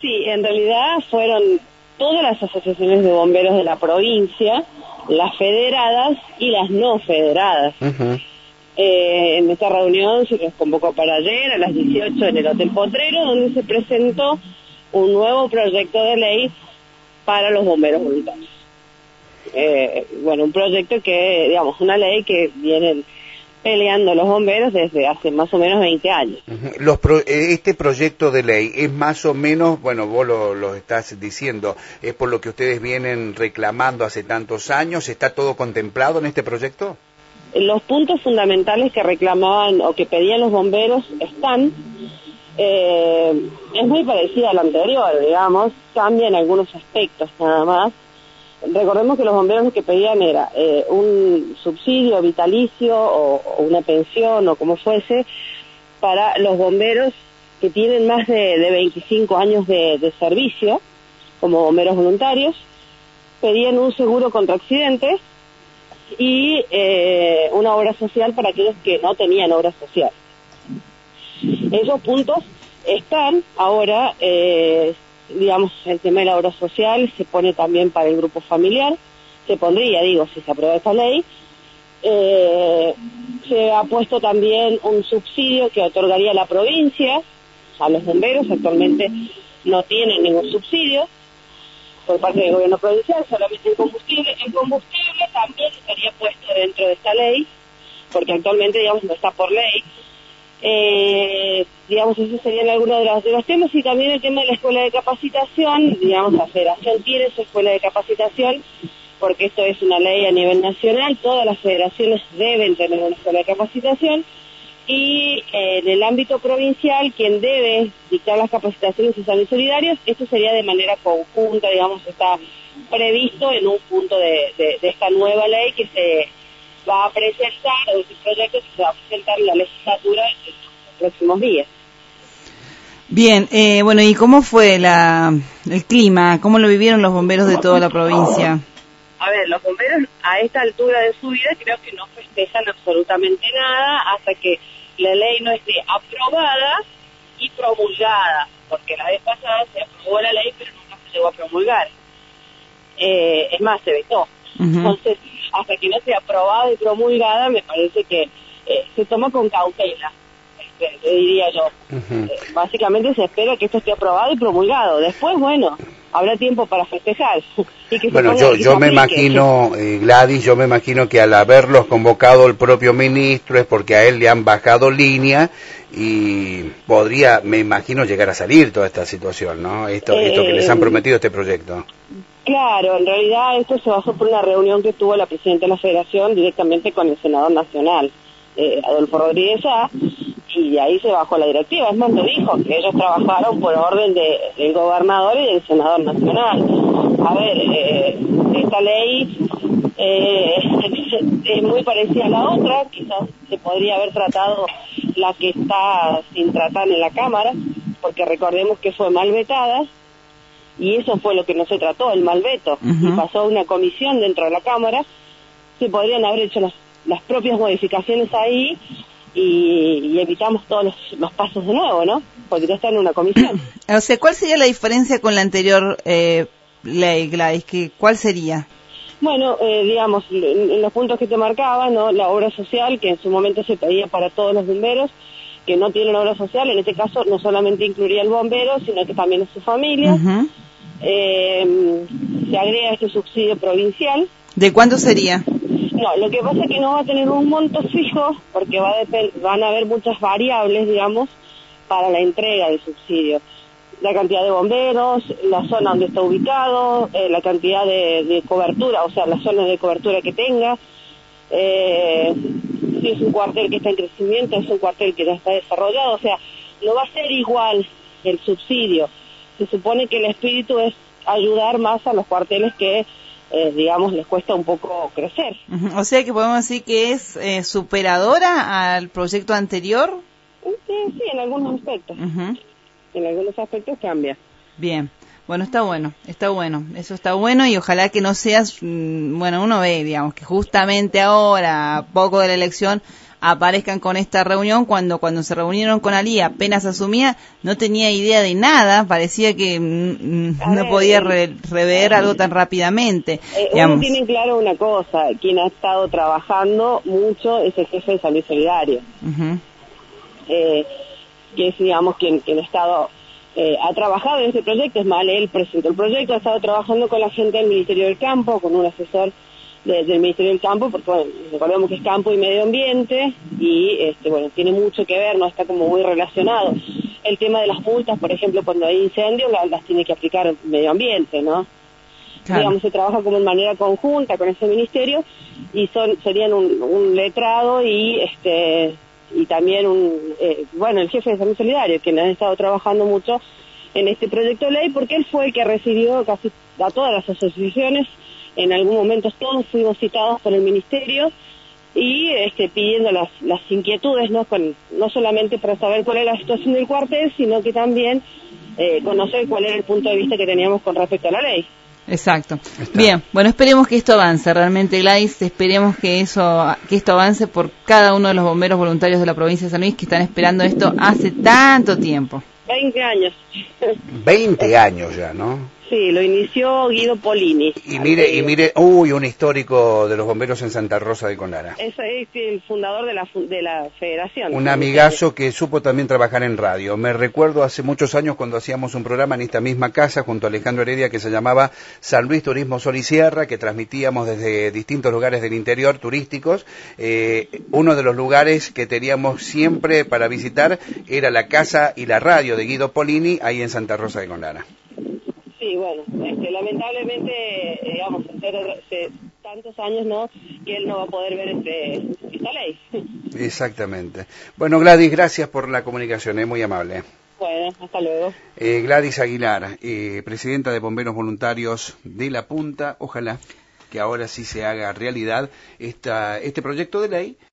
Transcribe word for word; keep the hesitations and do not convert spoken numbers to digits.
Sí, en realidad fueron todas las asociaciones de bomberos de la provincia, las federadas y las no federadas. Uh-huh. Eh, en esta reunión se nos convocó para ayer a las dieciocho en el Hotel Potrero, donde se presentó un nuevo proyecto de ley para los bomberos voluntarios. Eh, bueno, un proyecto que, digamos, una ley que vienen peleando los bomberos desde hace más o menos veinte años. Uh-huh. Los pro, este proyecto de ley es más o menos, bueno, vos lo, lo estás diciendo, es por lo que ustedes vienen reclamando hace tantos años. ¿Está todo contemplado en este proyecto? Los puntos fundamentales que reclamaban o que pedían los bomberos están. Eh, es muy parecida al anterior, digamos, cambia en algunos aspectos nada más. Recordemos que los bomberos lo que pedían era eh, un subsidio vitalicio o, o una pensión o como fuese para los bomberos que tienen más de, de veinticinco años de, de servicio como bomberos voluntarios. Pedían un seguro contra accidentes y eh, una obra social para aquellos que no tenían obra social. Esos puntos están ahora, eh, digamos, el tema de la obra social se pone también para el grupo familiar, se pondría, digo, si se aprueba esta ley. Eh, se ha puesto también un subsidio que otorgaría la provincia a los bomberos. Actualmente no tienen ningún subsidio por parte del gobierno provincial, solamente el combustible. El combustible también estaría puesto dentro de esta ley, porque actualmente, digamos, no está por ley. Eh, digamos, esos serían algunos de los, de los temas, y también el tema de la escuela de capacitación. Digamos, la federación tiene su escuela de capacitación, porque esto es una ley a nivel nacional, todas las federaciones deben tener una escuela de capacitación, y eh, en el ámbito provincial, quien debe dictar las capacitaciones sociales y solidarias, esto sería de manera conjunta, digamos, está previsto en un punto de, de, de esta nueva ley que se va a presentar, o este proyecto que se va a presentar en la legislatura en los próximos días. Bien, eh, bueno, ¿y cómo fue la el clima? ¿Cómo lo vivieron los bomberos de toda la provincia? A ver, los bomberos a esta altura de su vida creo que no festejan absolutamente nada hasta que la ley no esté aprobada y promulgada, porque la vez pasada se aprobó la ley pero nunca se llegó a promulgar. Eh, es más, se vetó. Uh-huh. Entonces, hasta que no sea aprobada y promulgada, me parece que eh, se toma con cautela, este, diría yo. Uh-huh. Eh, básicamente se espera que esto esté aprobado y promulgado. Después, bueno, habrá tiempo para festejar. Y que bueno, se yo, yo me imagino, eh, Gladys, yo me imagino que al haberlos convocado el propio ministro es porque a él le han bajado línea y podría, me imagino, llegar a salir toda esta situación, ¿no? Esto, eh, esto que les han prometido este proyecto. Claro, en realidad esto se basó por una reunión que tuvo la presidenta de la Federación directamente con el senador nacional, eh, Adolfo Rodríguez A, y de ahí se bajó la directiva. Es más, lo dijo, que ellos trabajaron por orden de, del gobernador y del senador nacional. A ver, eh, esta ley eh, es muy parecida a la otra, quizás se podría haber tratado la que está sin tratar en la Cámara, porque recordemos que fue mal vetada, y eso fue lo que no se trató, el mal veto, uh-huh. y pasó a una comisión dentro de la Cámara. Se podrían haber hecho las, las propias modificaciones ahí y, y evitamos todos los, los pasos de nuevo, ¿no? Porque ya está en una comisión. O sea, ¿cuál sería la diferencia con la anterior eh, ley, Gladys? ¿Qué, ¿Cuál sería? Bueno, eh, digamos, en los puntos que te marcaba, ¿no? La obra social, que en su momento se pedía para todos los bomberos que no tienen obra social, en este caso no solamente incluiría el bombero, sino que también a su familia. Uh-huh. Eh, se agrega este subsidio provincial. ¿De cuánto sería? No, lo que pasa es que no va a tener un monto fijo, porque va a depend- van a haber muchas variables, digamos, para la entrega del subsidio. La cantidad de bomberos, la zona donde está ubicado, eh, la cantidad de, de cobertura, o sea, la zona de cobertura que tenga. Eh, si es un cuartel que está en crecimiento, es un cuartel que ya está desarrollado, o sea, no va a ser igual el subsidio. Se supone que el espíritu es ayudar más a los cuarteles que, eh, digamos, les cuesta un poco crecer. Uh-huh. O sea que podemos decir que es eh, superadora al proyecto anterior. Sí, sí, en algunos aspectos. Uh-huh. En algunos aspectos cambia. Bien. Bueno, está bueno, está bueno, eso está bueno, y ojalá que no seas, bueno, uno ve, digamos, que justamente ahora, poco de la elección, aparezcan con esta reunión cuando cuando se reunieron con Ali apenas asumía, no tenía idea de nada, parecía que mm, no ver, podía re, rever algo tan rápidamente. Eh, uno tiene claro una cosa, quien ha estado trabajando mucho es el jefe de Salud Solidario, uh-huh. eh, que es, digamos, quien, quien ha estado... Eh, ha trabajado en este proyecto, es más, él presentó el proyecto, ha estado trabajando con la gente del Ministerio del Campo, con un asesor de, del Ministerio del Campo, porque bueno, recordemos que es campo y medio ambiente, y este bueno, tiene mucho que ver, no está como muy relacionado. El tema de las multas, por ejemplo, cuando hay incendios, las, las tiene que aplicar el medio ambiente, ¿no? Claro. Digamos, se trabaja como en manera conjunta con ese ministerio, y son serían un, un letrado y este... y también un eh, bueno el jefe de Salud Solidario, quien ha estado trabajando mucho en este proyecto de ley, porque él fue el que recibió casi a todas las asociaciones, en algún momento todos fuimos citados por el ministerio y este pidiendo las las inquietudes, no con no solamente para saber cuál es la situación del cuartel, sino que también eh, conocer cuál era el punto de vista que teníamos con respecto a la ley. Exacto. Está. Bien, bueno, esperemos que esto avance realmente, Gladys, esperemos que eso que esto avance por cada uno de los bomberos voluntarios de la provincia de San Luis que están esperando esto hace tanto tiempo. veinte años. veinte años ya, ¿no? Sí, lo inició Guido Polini. Y mire, y mire, uy, un histórico de los bomberos en Santa Rosa de Conlara. Es, es el fundador de la de la federación. Un amigazo que supo también trabajar en radio. Me recuerdo hace muchos años cuando hacíamos un programa en esta misma casa junto a Alejandro Heredia que se llamaba San Luis Turismo Sol y Sierra, que transmitíamos desde distintos lugares del interior turísticos. Eh, uno de los lugares que teníamos siempre para visitar era la casa y la radio de Guido Polini ahí en Santa Rosa de Conlara. Sí, bueno, este, lamentablemente, digamos, hace tantos años, ¿no?, que él no va a poder ver este, esta ley. Exactamente. Bueno, Gladys, gracias por la comunicación, es muy amable. Bueno, hasta luego. Eh, Gladys Aguilar, eh, presidenta de Bomberos Voluntarios de La Punta, ojalá que ahora sí se haga realidad esta, este proyecto de ley.